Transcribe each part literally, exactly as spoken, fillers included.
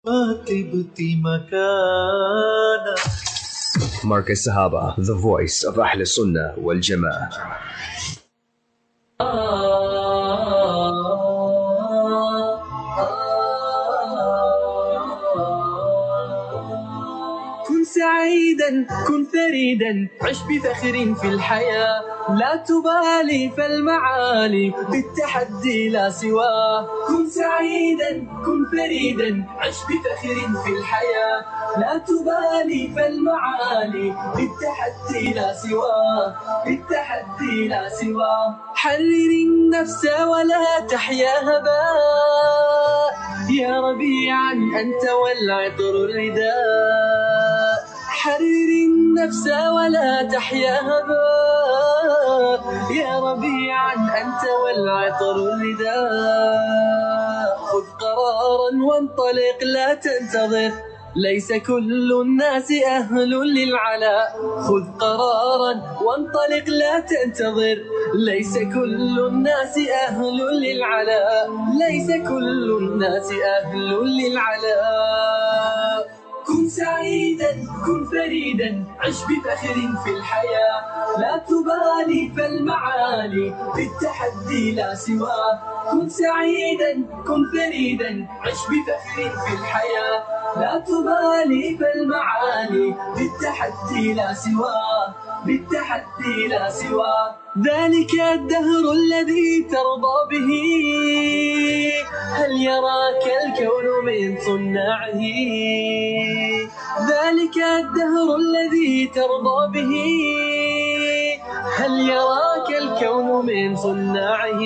Marcus Sahaba, the voice of Ahl Sunnah wal Jama'ah. كن سعيدا كن فريدا عش بفخر في الحياة لا تبالي فالمعالي بالتحدي لا سواه كن سعيدا كن فريدا عش بفخر في الحياة لا تبالي فالمعالي بالتحدي لا سواه بالتحدي لا سواه حرر النفس ولا تحيا هباء يا ربيعا أنت والعطر الرداء حرر النفس ولا تحيا هباء يا ربيعا أنت والعطر الرداء خذ قرارا وانطلق لا تنتظر ليس كل الناس أهل للعلاء خذ قرارا وانطلق لا تنتظر ليس كل الناس أهل للعلاء ليس كل الناس أهل للعلاء كن سعيدا كن فريدا عش بفخر في الحياة لا تبالي فالمعالي بالتحدي لا سواه كن سعيدا كن فريدا عش بفخر في الحياة لا تبالي فالمعالي بالتحدي لا سواه بالتحدي لا سواه ذلك الدهر الذي ترضى به هل يراك الكون من صناعه ذلك الدهر الذي ترضى به هل يراك الكون من صناعه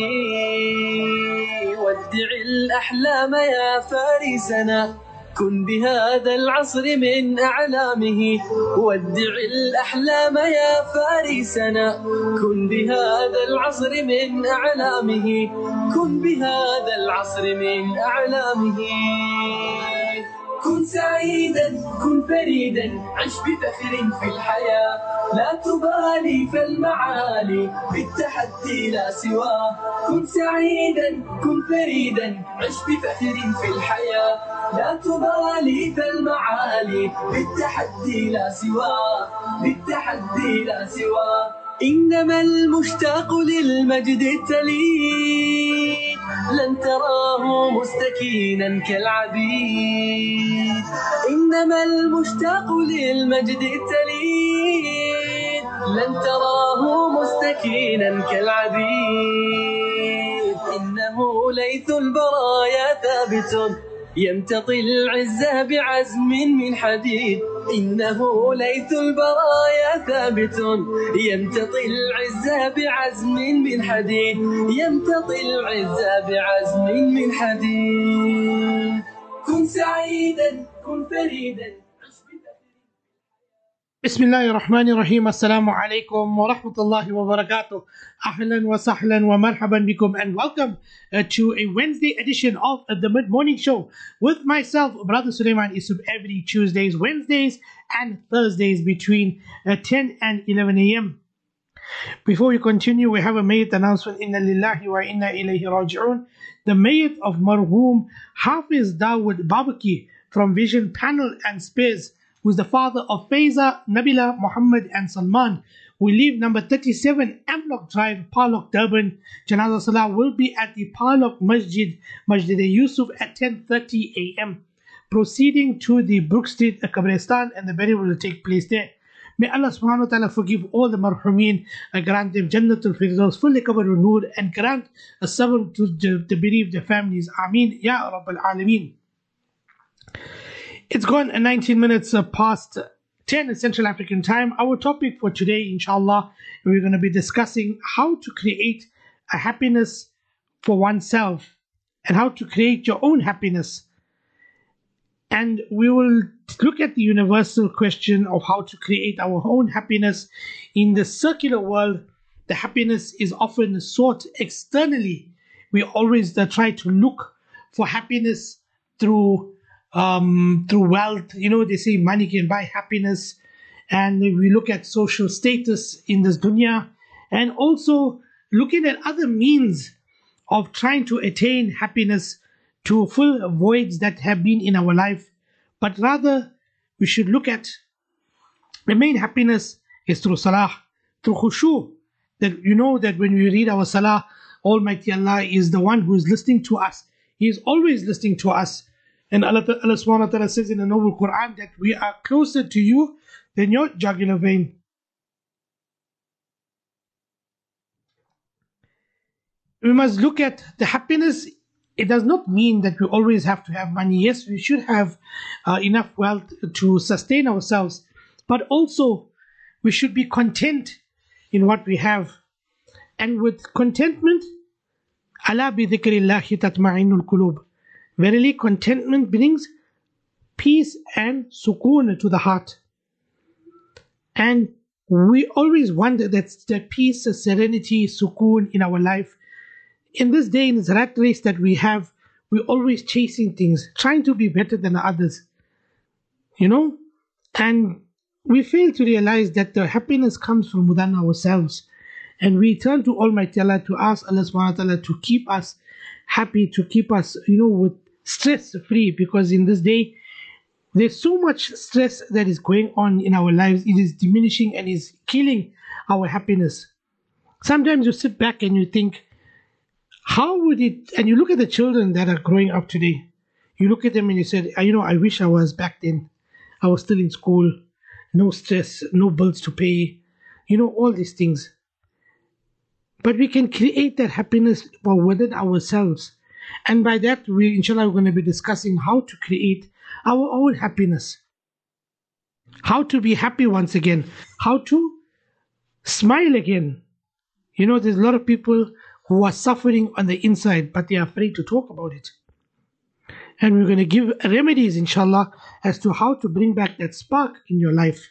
ودع الأحلام يا فارسنا كن بهذا العصر من أعلامه ودع الأحلام يا فارسنا كن بهذا العصر من أعلامه كن بهذا العصر من أعلامه كن سعيدا كن فريدا عش بفخر في الحياة لا تبالي فالمعالي بالتحدي لا سواه كن سعيدا كن فريدا عش بفخر في الحياة لا تبالي فالمعالي بالتحدي لا سواه بالتحدي لا سواه إنما المشتاق للمجد التليد لن تراه مستكينا كالعبيد إنما المشتاق للمجد التليد لن تراه مستكينا كالعبيد إنه ليث البرايا ثابت يمتطي العز بعزم من حديد إنه ليث البرايا ثابت يمتطي العز بعزم من حديد يمتطي العز بعزم من حديد كن سعيدا كن فريدا بسم الله الرحمن الرحيم. Assalamu alaikum wa rahmatullahi wa barakatuh. Ahlan wa sahlan wa marhaban bikum, and welcome uh, to a Wednesday edition of uh, the Mid Morning Show with myself, Brother Sulaiman Isub, every Tuesdays, Wednesdays, and Thursdays between uh, ten and eleven a m Before we continue, we have a Mayyat announcement. Inna lillahi wa inna ilayhi raji'un. The Mayyat of Marhum Hafiz Dawood Babaki from Vision Panel and Spares, who's the father of Faiza, Nabila, Muhammad and Salman. We leave number thirty-seven Amlock Drive, Parlock, Durban. Janazah Salah will be at the Parlock Masjid, Masjid Yusuf at ten thirty a m Proceeding to the Brook Street Kabristan, and the burial will take place there. May Allah subhanahu wa ta'ala forgive all the marhumeen, uh, grant them Jannatul Firdaus, fully covered with nur, and grant a sabr to the, the bereaved families. Ameen, Ya Rabbal Alameen. It's gone nineteen minutes past ten in Central African time. Our topic for today, inshallah, we're going to be discussing how to create a happiness for oneself and how to create your own happiness. And we will look at the universal question of how to create our own happiness. In the secular world, the happiness is often sought externally. We always uh, try to look for happiness through Um, through wealth. You know, they say money can buy happiness, and we look at social status in this dunya, and also looking at other means of trying to attain happiness to fill voids that have been in our life, but rather we should look at the main happiness is through salah, through khushu. That you know that when we read our salah, Almighty Allah is the one who is listening to us. He is always listening to us. And Allah, Allah subhanahu wa ta'ala says in the noble Quran that we are closer to you than your jugular vein. We must look at the happiness. It does not mean that we always have to have money. Yes, we should have uh, enough wealth to sustain ourselves, but also we should be content in what we have. And with contentment, ala bi dhikrillahi tatma'innul qulub. Verily, contentment brings peace and sukoon to the heart. And we always want that, that peace, serenity, sukoon in our life. In this day, in this rat race that we have, we're always chasing things, trying to be better than others. You know? And we fail to realize that the happiness comes from within ourselves. And we turn to Almighty Allah to ask Allah subhanahu wa ta'ala to keep us happy, to keep us, you know, with stress free, because in this day, there's so much stress that is going on in our lives. It is diminishing and is killing our happiness. Sometimes you sit back and you think, how would it, and you look at the children that are growing up today, you look at them and you said, you know, I wish I was back then. I was still in school, no stress, no bills to pay, you know, all these things. But we can create that happiness within ourselves. And by that, we, inshallah, we're going to be discussing how to create our own happiness. How to be happy once again. How to smile again. You know, there's a lot of people who are suffering on the inside, but they are afraid to talk about it. And we're going to give remedies, inshallah, as to how to bring back that spark in your life.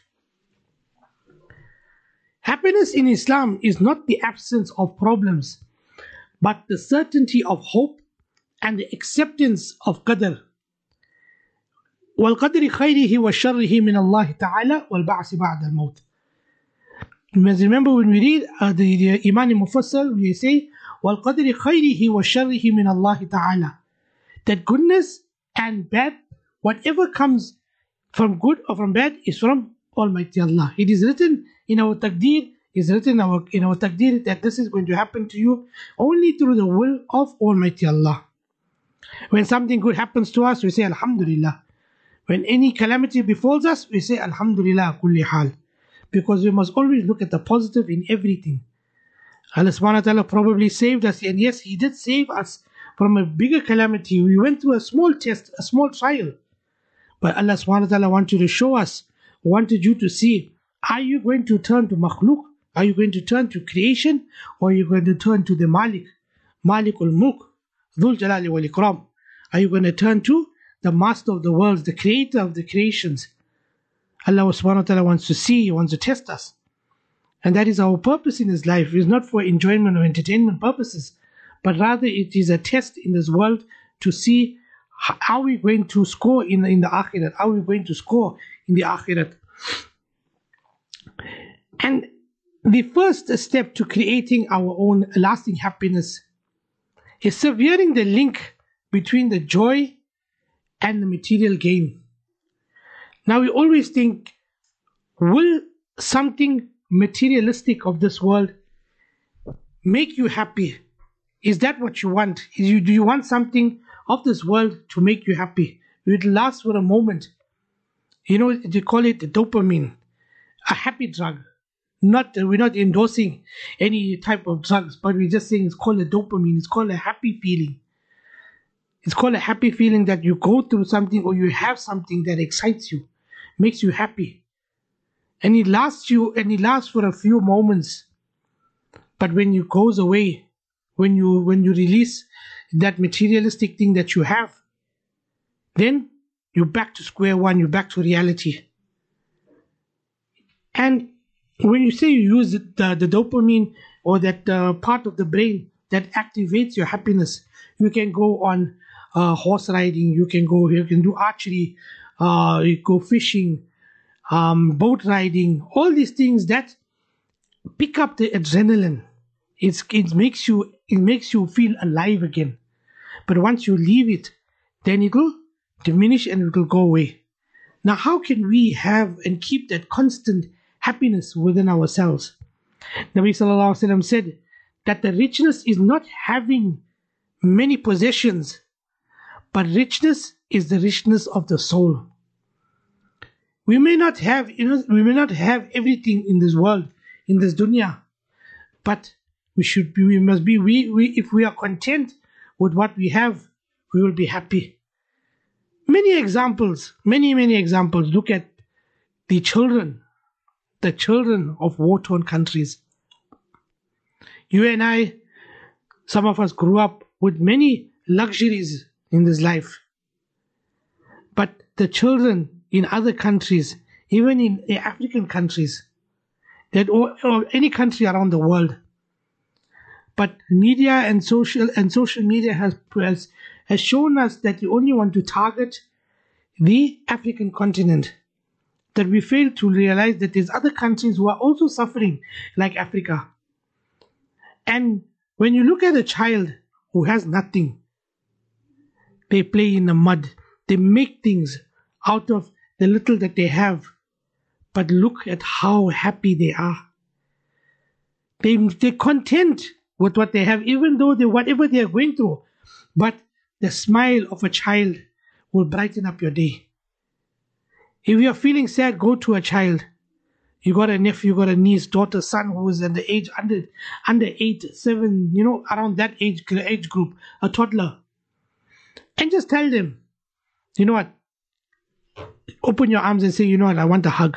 Happiness in Islam is not the absence of problems, but the certainty of hope and the acceptance of qadr. وَالْقَدْرِ خَيْرِهِ وَالشَّرِّهِ مِنَ اللَّهِ تَعَالَى وَالْبَعْثِ بَعْدَ الْمَوْتِ. You must remember when we read uh, the, the Iman Mufassal, we say, وَالْقَدْرِ خَيْرِهِ وَالشَّرِّهِ مِنَ اللَّهِ تَعَالَى. That goodness and bad, whatever comes from good or from bad, is from Almighty Allah. It is written in our taqdeer, is written in our, in our taqdeer that this is going to happen to you only through the will of Almighty Allah. When something good happens to us, we say Alhamdulillah. When any calamity befalls us, we say Alhamdulillah kulli hal. Because we must always look at the positive in everything. Allah subhanahu wa ta'ala probably saved us, and yes, He did save us from a bigger calamity. We went through a small test, a small trial. But Allah subhanahu wa ta'ala wanted to show us, wanted you to see, are you going to turn to makhluk? Are you going to turn to creation? Or are you going to turn to the Malik? Malikul Mulk, Dhul Jalali wal Ikram. Are you going to turn to the master of the worlds, the creator of the creations? Allah subhanahu wa ta'ala wants to see, He wants to test us. And that is our purpose in this life. It is not for enjoyment or entertainment purposes, but rather it is a test in this world to see how we're going to score in, in the Akhirat, how we're going to score in the Akhirat. And the first step to creating our own lasting happiness is severing the link between the joy and the material gain. Now we always think, will something materialistic of this world make you happy? Is that what you want? Is you, do you want something of this world to make you happy? It will last for a moment. You know, they call it dopamine, a happy drug. Not, we're not endorsing any type of drugs, but we're just saying it's called a dopamine. It's called a happy feeling. It's called a happy feeling that you go through something or you have something that excites you, makes you happy. And it lasts you, and it lasts for a few moments. But when it goes away, when you when you release that materialistic thing that you have, then you're back to square one, you're back to reality. And when you say you use the, the dopamine or that uh, part of the brain that activates your happiness, you can go on uh, horse riding, you can go, you can do archery, uh, you go fishing, um, boat riding, all these things that pick up the adrenaline. It's, it makes you it makes you feel alive again. But once you leave it, then it will diminish and it will go away. Now, how can we have and keep that constant happiness within ourselves? Nabi Sallallahu Alaihi Wasallam said that the richness is not having many possessions, but richness is the richness of the soul. We may not have, you know, we may not have everything in this world, in this dunya, but we should be, we must be, we, we, if we are content with what we have, we will be happy. Many examples, many, many examples. Look at the children, the children of war-torn countries. You and I, some of us grew up with many luxuries in this life. But the children in other countries, even in the African countries, that or, or any country around the world. But media and social and social media has, has has shown us that you only want to target the African continent. That we fail to realize that there's other countries who are also suffering like Africa. And when you look at a child who has nothing, they play in the mud. They make things out of the little that they have. But look at how happy they are. They, they're content with what they have, even though they, whatever they are going through. But the smile of a child will brighten up your day. If you're feeling sad, go to a child. You got a nephew, you got a niece, daughter, son who is at the age under under eight, seven, you know, around that age age group, a toddler. And just tell them, you know what? Open your arms and say, you know what, I want a hug.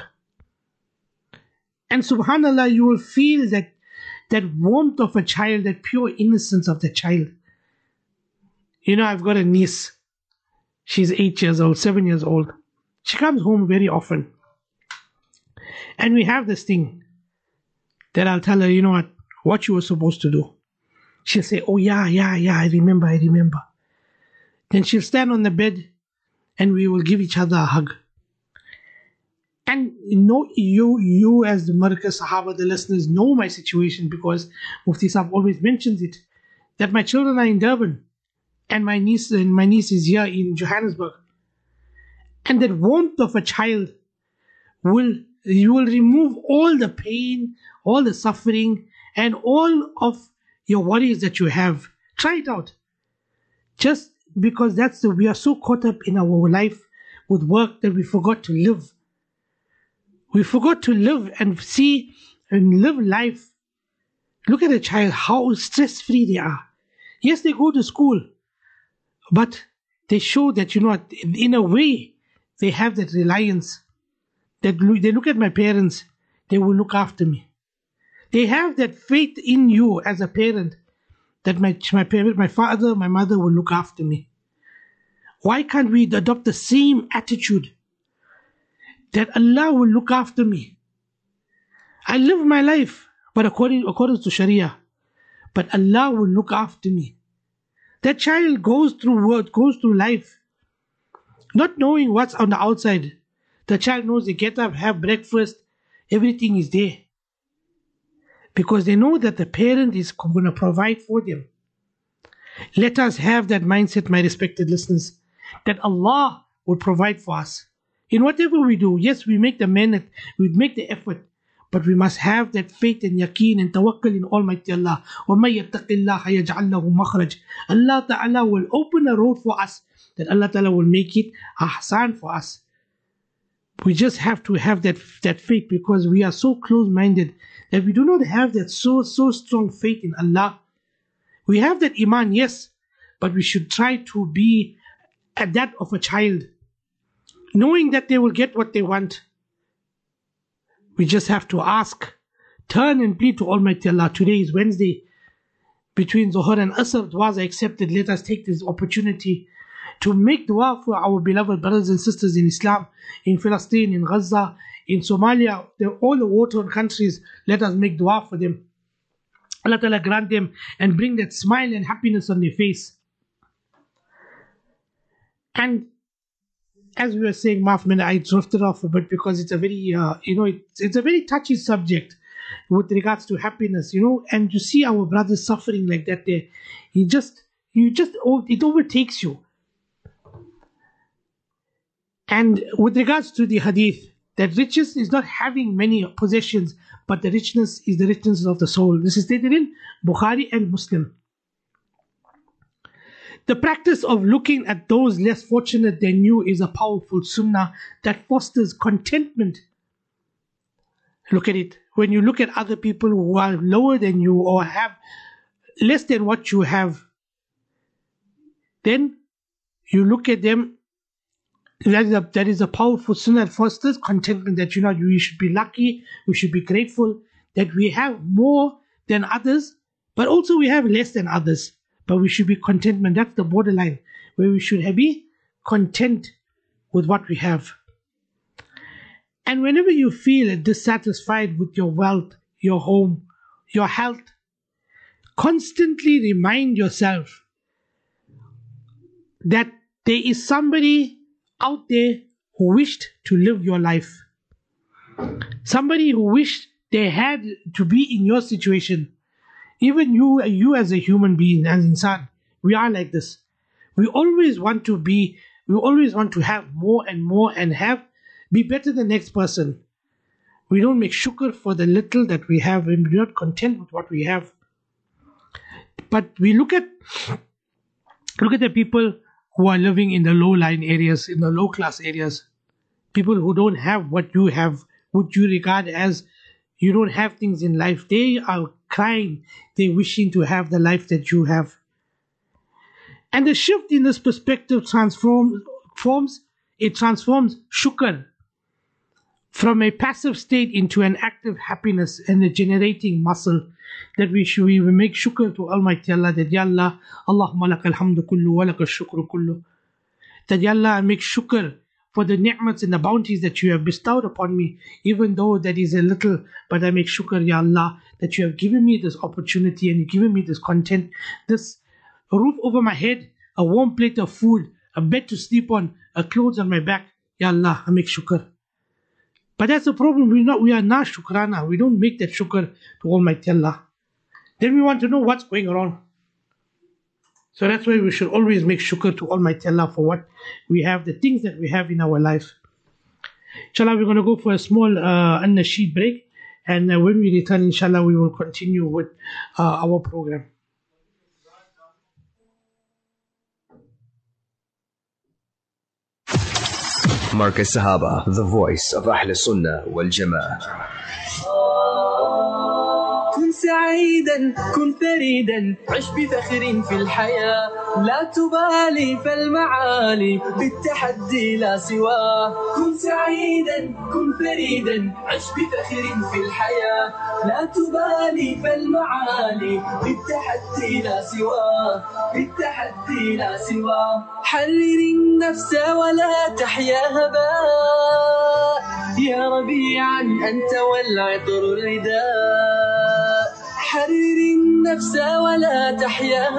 And subhanAllah, you will feel that that warmth of a child, that pure innocence of the child. You know, I've got a niece. She's eight years old, seven years old. She comes home very often. And we have this thing that I'll tell her, you know what, what you were supposed to do. She'll say, oh yeah, yeah, yeah, I remember, I remember. Then she'll stand on the bed and we will give each other a hug. And you know, you, you as the Markaz Sahaba, the listeners, know my situation because Mufti Sahab always mentions it, that my children are in Durban and my niece and my niece is here in Johannesburg. And that warmth of a child will, you will remove all the pain, all the suffering, and all of your worries that you have. Try it out. Just because that's the, we are so caught up in our life with work that we forgot to live. We forgot to live and see and live life. Look at a child, how stress-free they are. Yes, they go to school, but they show that, you know what, in a way, they have that reliance. That they look at my parents, they will look after me. They have that faith in you as a parent, that my, my parent, my father, my mother will look after me. Why can't we adopt the same attitude? That Allah will look after me. I live my life, but according, according to Sharia. But Allah will look after me. That child goes through work, goes through life, not knowing what's on the outside. The child knows they get up, have breakfast, everything is there. Because they know that the parent is going to provide for them. Let us have that mindset, my respected listeners, that Allah will provide for us. In whatever we do, yes, we make the minute, we make the effort, but we must have that faith and yaqeen and tawakkul in Almighty Allah. وَمَن يَتَّقِ اللَّهَ يَجْعَلْ لَهُ مَخْرَجًا. Allah Ta'ala will open a road for us, that Allah Ta'ala will make it ahsan for us. We just have to have that, that faith, because we are so close-minded that we do not have that so, so strong faith in Allah. We have that iman, yes, but we should try to be at that of a child, knowing that they will get what they want. We just have to ask, turn and plead to Almighty Allah. Today is Wednesday. Between Zuhur and Asr, du'as are accepted. Let us take this opportunity to make dua for our beloved brothers and sisters in Islam, in Palestine, in Gaza, in Somalia, all the war-torn countries. Let us make dua for them. Allah Ta'ala grant them and bring that smile and happiness on their face. And as we were saying, Maaf, I drifted off a bit because it's a very, uh, you know, it's, it's a very touchy subject with regards to happiness, you know, and you see our brothers suffering like that there. You just, you just, it overtakes you. And with regards to the hadith, that riches is not having many possessions, but the richness is the richness of the soul. This is stated in Bukhari and Muslim. The practice of looking at those less fortunate than you is a powerful sunnah that fosters contentment. Look at it. When you look at other people who are lower than you or have less than what you have, then you look at them. That is, a, that is a powerful sunnah that fosters contentment, that you know we should be lucky, we should be grateful that we have more than others, but also we have less than others. But we should be contentment. That's the borderline where we should be content with what we have. And whenever you feel dissatisfied with your wealth, your home, your health, constantly remind yourself that there is somebody out there who wished to live your life. Somebody who wished they had to be in your situation. Even you, you as a human being, as insan, we are like this. We always want to be, we always want to have more and more and have, be better than the next person. We don't make shukr for the little that we have, and we're not content with what we have. But we look at, look at the people who are living in the low-lying areas, in the low-class areas. People who don't have what you have, what you regard as you don't have things in life. They are crying, they're wishing to have the life that you have. And the shift in this perspective transforms, forms, it transforms shukr from a passive state into an active happiness and a generating muscle, that we should we make shukr to Almighty Allah, that Ya Allah, Allahumma lakal hamdu kullu wa lakal shukru kullu. That Ya Allah, I make shukr for the ni'mats and the bounties that you have bestowed upon me, even though that is a little, but I make shukr, Ya Allah, that you have given me this opportunity and you've given me this content, this roof over my head, a warm plate of food, a bed to sleep on, a clothes on my back. Ya Allah, I make shukr. But that's the problem. We not we are not shukrana. We don't make that shukr to Almighty Allah. Then we want to know what's going wrong. So that's why we should always make shukr to Almighty Allah for what we have, the things that we have in our life. Inshallah, we're going to go for a small uh, an-nasheed break. And uh, when we return, inshallah, we will continue with uh, our program. Marcus Sahaba, the voice of Ahl Sunnah wal Jama'ah. كن سعيدا كن فريدا عش بفخر في الحياة لا تبالي فالمعالي بالتحدي لا سواه كن سعيدا كن فريدا عش بفخر في الحياة لا تبالي فالمعالي بالتحدي لا سواه بالتحدي لا سواه حرر النفس ولا تحيا هباء يا ربيعا أنت والعطر الرداء حرر النفس ولا تحيا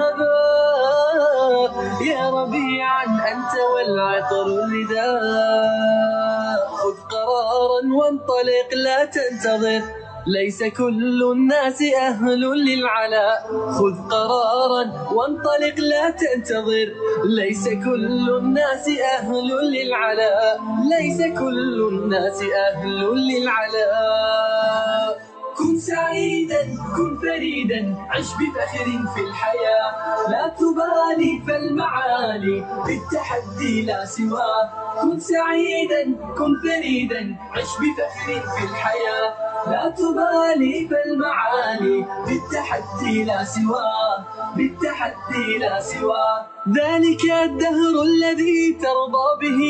هباء يا ربيعا أنت والعطر الرداء خذ قرارا وانطلق لا تنتظر ليس كل الناس أهل للعلاء خذ قرارا وانطلق لا تنتظر ليس كل الناس أهل للعلاء ليس كل الناس أهل للعلاء كن سعيدا كن فريدا عش بفخر في الحياة لا تبالي فالمعالي بالتحدي لا سواه كن سعيدا كن فريدا عش بفخر في الحياة لا تبالي فالمعالي بالتحدي لا سواه بالتحدي لا سواه ذلك الدهر الذي ترضى به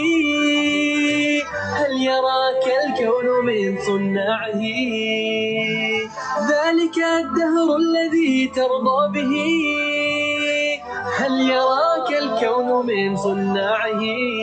هل يراك الكون من صناعه ذلك الدهر الذي ترضى به هل يراك الكون من صناعه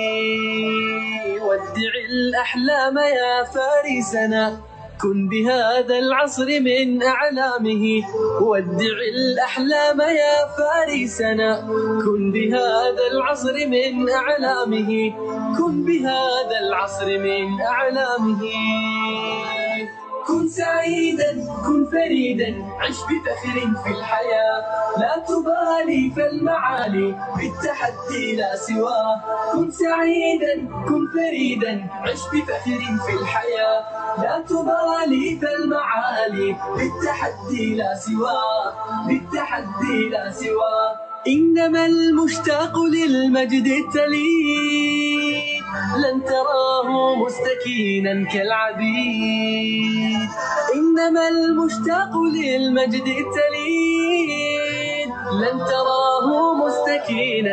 ودع الأحلام يا فارسنا كن بهذا العصر من أعلامه ودع الأحلام يا فارسنا كن بهذا العصر من أعلامه كن بهذا العصر من أعلامه كن سعيدا كن فريدا عش بفخر في الحياة لا تبالي فالمعالي بالتحدي لا سواه كن سعيدا كن فريدا عش بفخر في الحياة لا تبالي فالمعالي بالتحدي لا سواه بالتحدي لا سواه إنما المشتاق للمجد التليد لن تراه مستكينا كالعبيد إنما المشتاق للمجد التليد لن تراه مستكينا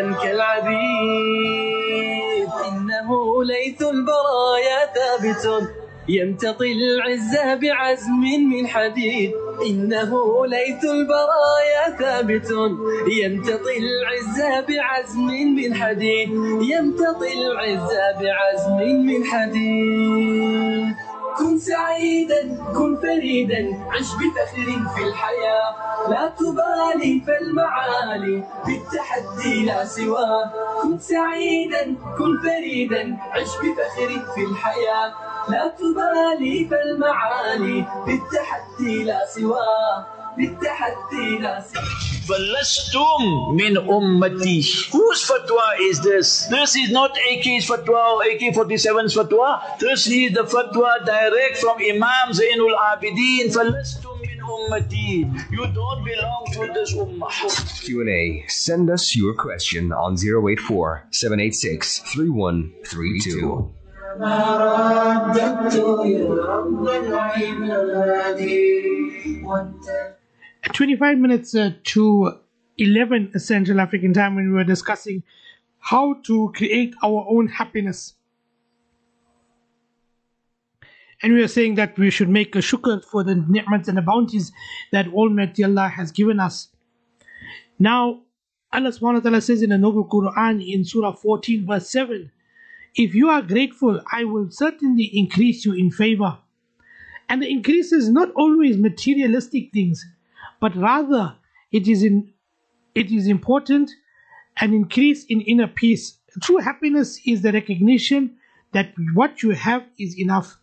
كالعبيد إنه ليث البرايا ثابت يمتطي العزة بعزم من حديد إنه ليث البرايا ثابت يمتطي العزة بعزم من حديد يمتطي العزة بعزم من حديد كن سعيدا كن فريدا عش بفخر في الحياة لا تبالي فالمعالي بالتحدي لا سواه كن سعيدا كن فريدا عش بفخر في الحياة لا تبالي فالمعالي بالتحدي لا سواه بالتحدي لا سواه فَلَسْتُمْ مِنْ أُمَّتِي. Whose fatwa is this? This is not A K's fatwa or A K forty-seven's fatwa. This is the fatwa direct from Imam Zainul Abidin. فَلَسْتُمْ مِنْ أُمَّتِي. You don't belong to this ummah. Q and A. Send us your question on zero eight four, seven eight six, three one three two. At twenty-five minutes uh, to eleven Central African time, when we were discussing how to create our own happiness. And we were saying that we should make a shukr for the ni'mats and the bounties that Almighty Allah has given us. Now, Allah subhanahu wa ta'ala says in the Noble Quran in Surah fourteen verse seven, if you are grateful, I will certainly increase you in favor. And the increase is not always materialistic things, but rather it is in it is important an increase in inner peace. True happiness is the recognition that what you have is enough.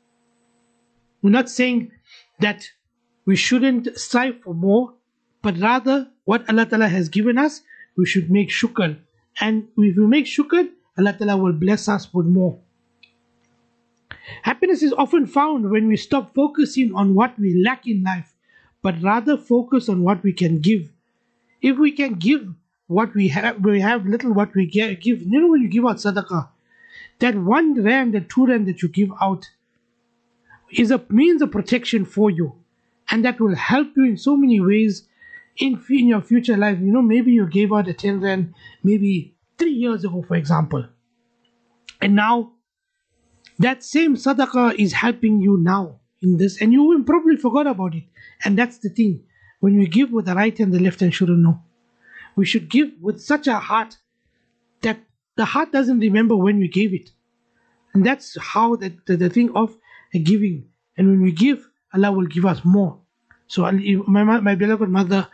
We're not saying that we shouldn't strive for more, but rather what Allah Ta'ala has given us, we should make shukr. And if we make shukr, Allah Ta'ala will bless us with more. Happiness is often found when we stop focusing on what we lack in life, but rather focus on what we can give. If we can give what we have, we have little what we give. You know when you give out sadaqah, that one rand, that two rand that you give out is a means of protection for you. And that will help you in so many ways in, in your future life. You know, maybe you gave out a ten rand, maybe three years ago, for example. And now, that same sadaqah is helping you now in this, and you will probably forgot about it. And that's the thing. When we give with the right hand, the left hand shouldn't know. We should give with such a heart that the heart doesn't remember when we gave it. And that's how the, the, the thing of giving. And when we give, Allah will give us more. So my, my beloved mother,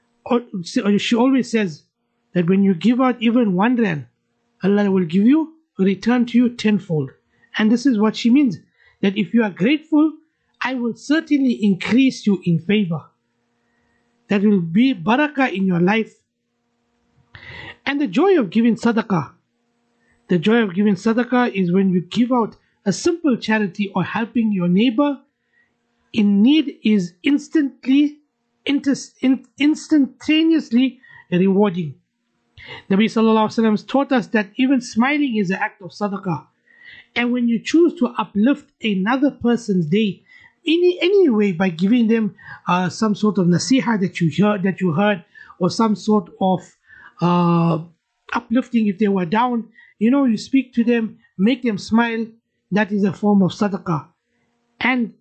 she always says that when you give out even one rand, Allah will give you, return to you tenfold. And this is what she means, that if you are grateful, I will certainly increase you in favor. That will be barakah in your life. And the joy of giving sadaqah, the joy of giving sadaqah is when you give out a simple charity or helping your neighbor in need is instantly, instantaneously rewarding. Nabi Sallallahu Alaihi Wasallam taught us that even smiling is an act of sadaqah. And when you choose to uplift another person's day, in any way, by giving them uh, some sort of nasiha that you heard, that you heard, or some sort of uh, uplifting if they were down, you know, you speak to them, make them smile, that is a form of sadaqah. And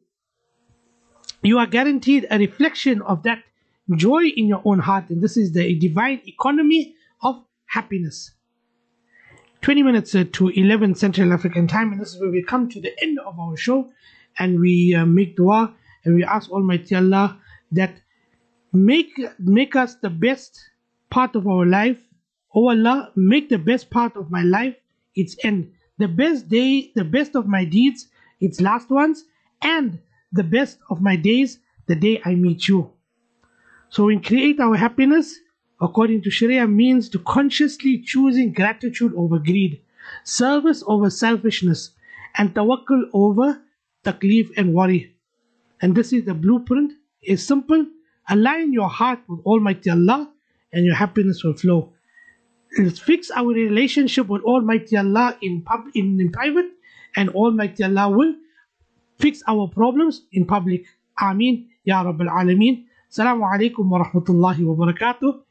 you are guaranteed a reflection of that joy in your own heart. And this is the divine economy of happiness. twenty minutes uh, to eleven Central African time, and this is where we come to the end of our show, and we uh, make dua, and we ask Almighty Allah that make make us the best part of our life. Oh Allah, make the best part of my life its end, the best day, the best of my deeds its last ones, and the best of my days the day I meet you. So in create our happiness, according to Sharia, means to consciously choosing gratitude over greed, service over selfishness, and tawakkul over taklif and worry. And this is the blueprint. It's simple. Align your heart with Almighty Allah and your happiness will flow. Let's fix our relationship with Almighty Allah in, pub, in, in private, and Almighty Allah will fix our problems in public. Ameen. Ya Rabbil Alameen. Assalamu alaikum wa rahmatullahi wa barakatuh.